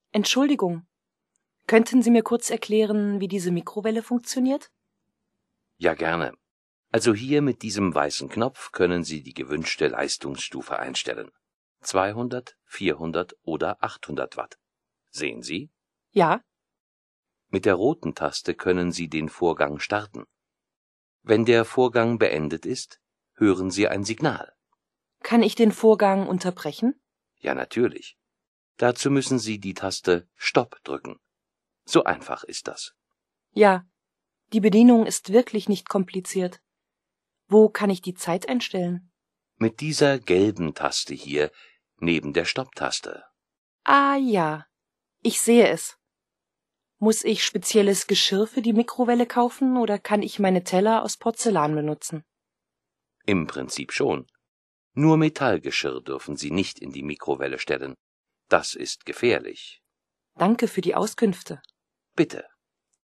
Entschuldigung, könnten Sie mir kurz erklären, wie diese Mikrowelle funktioniert? Ja, gerne. Also hier mit diesem weißen Knopf können Sie die gewünschte Leistungsstufe einstellen. 200, 400 oder 800 Watt. Sehen Sie? Ja. Mit der roten Taste können Sie den Vorgang starten. Wenn der Vorgang beendet ist, hören Sie ein Signal. Kann ich den Vorgang unterbrechen? Ja, natürlich. Dazu müssen Sie die Taste Stopp drücken. So einfach ist das. Ja, die Bedienung ist wirklich nicht kompliziert. Wo kann ich die Zeit einstellen? Mit dieser gelben Taste hier neben der Stopp-Taste. Ah ja, ich sehe es. Muss ich spezielles Geschirr für die Mikrowelle kaufen oder kann ich meine Teller aus Porzellan benutzen? Im Prinzip schon. Nur Metallgeschirr dürfen Sie nicht in die Mikrowelle stellen. Das ist gefährlich. Danke für die Auskünfte. Bitte.